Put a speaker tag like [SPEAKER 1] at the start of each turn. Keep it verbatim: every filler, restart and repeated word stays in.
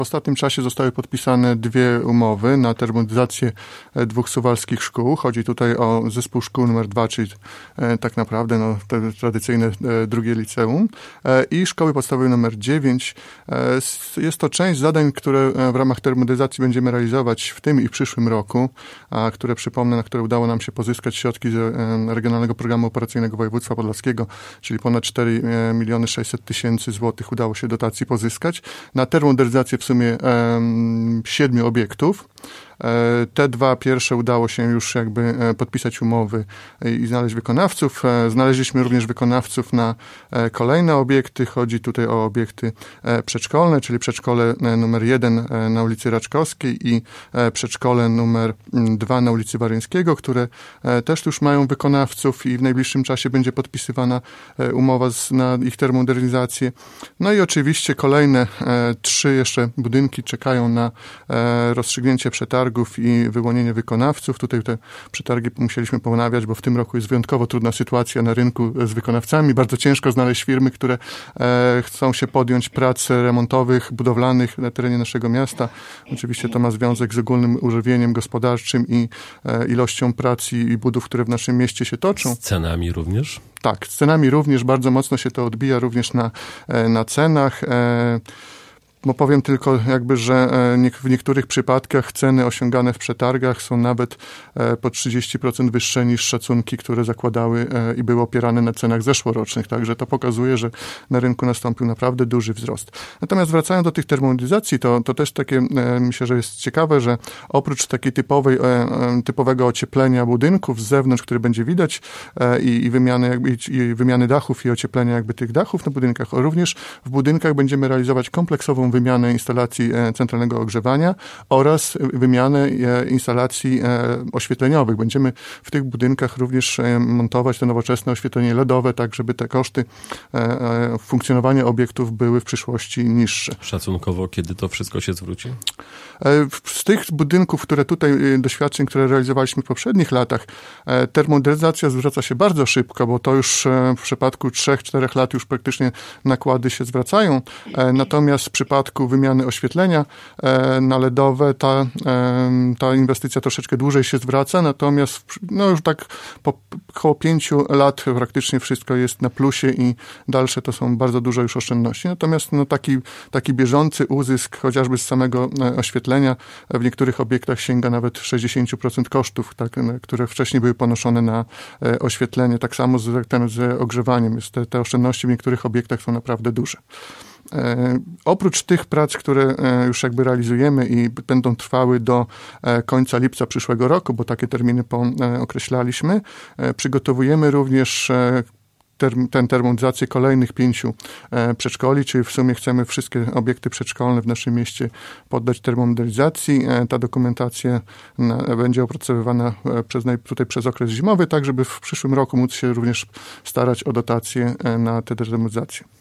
[SPEAKER 1] W ostatnim czasie zostały podpisane dwie umowy na termomodernizację dwóch suwalskich szkół. Chodzi tutaj o zespół szkół numer dwa, czyli e, tak naprawdę no, te tradycyjne e, drugie liceum e, i szkoły podstawowej numer dziewięć. E, jest to część zadań, które w ramach termomodernizacji będziemy realizować w tym i w przyszłym roku, a które przypomnę, na które udało nam się pozyskać środki z e, Regionalnego Programu Operacyjnego Województwa Podlaskiego, czyli ponad cztery miliony sześćset tysięcy złotych udało się dotacji pozyskać na termomodernizację w sumie um, siedmiu obiektów. Te dwa pierwsze udało się już jakby podpisać umowy i znaleźć wykonawców. Znaleźliśmy również wykonawców na kolejne obiekty. Chodzi tutaj o obiekty przedszkolne, czyli przedszkole numer jeden na ulicy Raczkowskiej i przedszkole numer dwa na ulicy Waryńskiego, które też już mają wykonawców i w najbliższym czasie będzie podpisywana umowa na ich termomodernizację. No i oczywiście kolejne trzy jeszcze budynki czekają na rozstrzygnięcie przetargu i wyłonienie wykonawców. Tutaj te przetargi musieliśmy ponawiać, bo w tym roku jest wyjątkowo trudna sytuacja na rynku z wykonawcami. Bardzo ciężko znaleźć firmy, które e, chcą się podjąć prac remontowych, budowlanych na terenie naszego miasta. Oczywiście to ma związek z ogólnym ożywieniem gospodarczym i e, ilością prac i, i budów, które w naszym mieście się toczą.
[SPEAKER 2] Z cenami również?
[SPEAKER 1] Tak, z cenami również. Bardzo mocno się to odbija również na, e, na cenach. E, Bo powiem tylko jakby, że w niektórych przypadkach ceny osiągane w przetargach są nawet po trzydzieści procent wyższe niż szacunki, które zakładały i były opierane na cenach zeszłorocznych. Także to pokazuje, że na rynku nastąpił naprawdę duży wzrost. Natomiast wracając do tych termomodernizacji, to, to też takie, myślę, że jest ciekawe, że oprócz takiej typowej, typowego ocieplenia budynków z zewnątrz, które będzie widać i, i, wymiany, jakby, i wymiany dachów i ocieplenia jakby tych dachów na budynkach, również w budynkach będziemy realizować kompleksową wymianę instalacji centralnego ogrzewania oraz wymianę instalacji oświetleniowych. Będziemy w tych budynkach również montować to nowoczesne oświetlenie LEDowe, tak żeby te koszty funkcjonowania obiektów były w przyszłości niższe.
[SPEAKER 2] Szacunkowo kiedy to wszystko się zwróci?
[SPEAKER 1] Z tych budynków, które tutaj, doświadczeń, które realizowaliśmy w poprzednich latach, termomodernizacja zwraca się bardzo szybko, bo to już w przypadku trzech, czterech lat już praktycznie nakłady się zwracają. Natomiast w przypadku wymiany oświetlenia na LEDowe ta, ta inwestycja troszeczkę dłużej się zwraca, natomiast no już tak po około pięciu lat praktycznie wszystko jest na plusie i dalsze to są bardzo duże już oszczędności. Natomiast no taki, taki bieżący uzysk chociażby z samego oświetlenia w niektórych obiektach sięga nawet sześćdziesiąt procent kosztów, tak, które wcześniej były ponoszone na oświetlenie. Tak samo z, ten, z ogrzewaniem. Jest te, te oszczędności w niektórych obiektach są naprawdę duże. E, oprócz tych prac, które e, już jakby realizujemy i będą trwały do e, końca lipca przyszłego roku, bo takie terminy po, e, określaliśmy, e, przygotowujemy również e, Term, tę termomodernizację kolejnych pięciu e, przedszkoli, czyli w sumie chcemy wszystkie obiekty przedszkolne w naszym mieście poddać termomodernizacji. E, ta dokumentacja na, będzie opracowywana e, przez, tutaj przez okres zimowy, tak żeby w przyszłym roku móc się również starać o dotacje e, na tę termomodernizację.